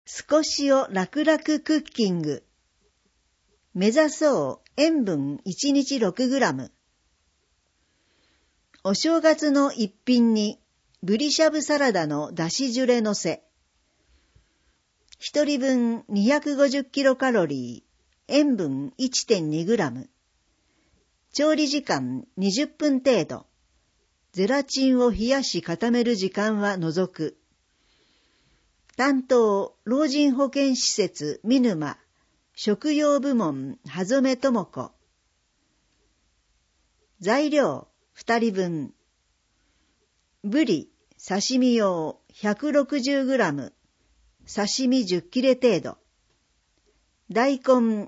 少しを楽々クッキング。目指そう塩分1日 6g。お正月の一品にブリしゃぶサラダのだしジュレのせ。一人分250キロカロリー、塩分 1.2g。調理時間20分程度。ゼラチンを冷やし固める時間は除く。担当、老人保健施設見沼、食用部門はぞめともこ。材料2人分。ブリ、刺身用 160g、刺身10切れ程度。大根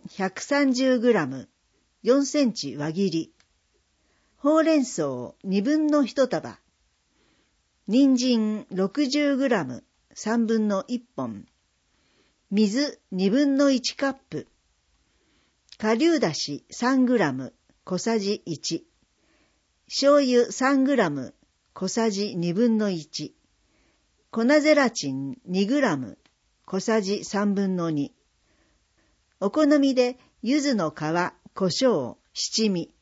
130g、4センチ輪切り。ほうれん草2分の1束。人参 60g、3分の1本。水2分の1カップ。顆粒だし 3g、小さじ1。醤油 3g、小さじ2分の1。粉ゼラチン 2g、小さじ3分の2。お好みで柚子の皮、胡椒、七味。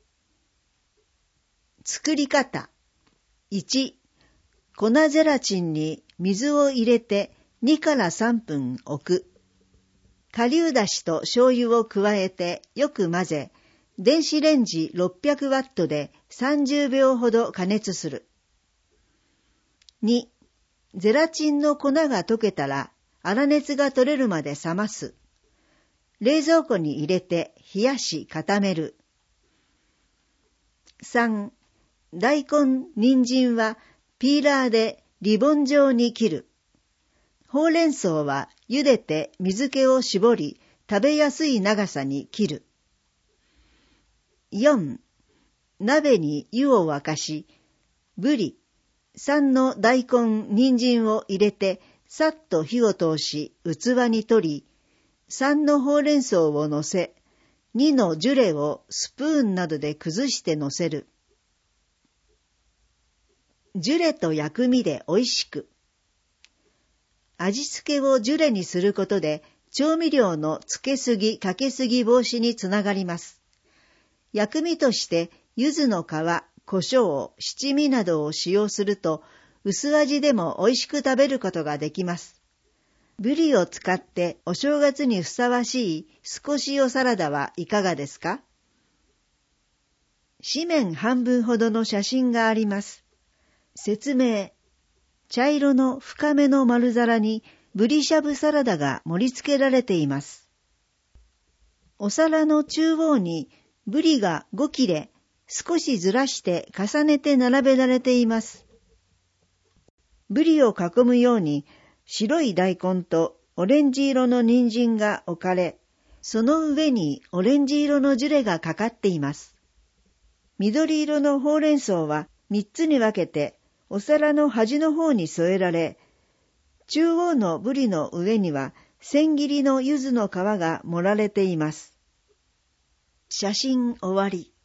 作り方。1、粉ゼラチンに水を入れて2から3分置く。顆粒だしと醤油を加えてよく混ぜ、電子レンジ600ワットで30秒ほど加熱する。2、ゼラチンの粉が溶けたら粗熱が取れるまで冷ます。冷蔵庫に入れて冷やし固める。3、大根、人参はピーラーでリボン状に切る。ほうれん草は茹でて水気を絞り、食べやすい長さに切る。4、鍋に湯を沸かし、ぶり、3の大根、人参を入れて、さっと火を通し、器に取り、3のほうれん草を乗せ、2のジュレをスプーンなどで崩して乗せる。ジュレと薬味で美味しく。味付けをジュレにすることで、調味料のつけすぎ、かけすぎ防止につながります。薬味として、柚子の皮、胡椒、七味などを使用すると、薄味でも美味しく食べることができます。ブリを使ってお正月にふさわしい少しおサラダはいかがですか？紙面半分ほどの写真があります。説明。茶色の深めの丸皿にブリしゃぶサラダが盛り付けられています。お皿の中央にブリが5切れ、少しずらして重ねて並べられています。ブリを囲むように白い大根とオレンジ色の人参が置かれ、その上にオレンジ色のジュレがかかっています。緑色のほうれん草は3つに分けてお皿の端の方に添えられ、中央のブリの上には千切りの柚子の皮が盛られています。写真終わり。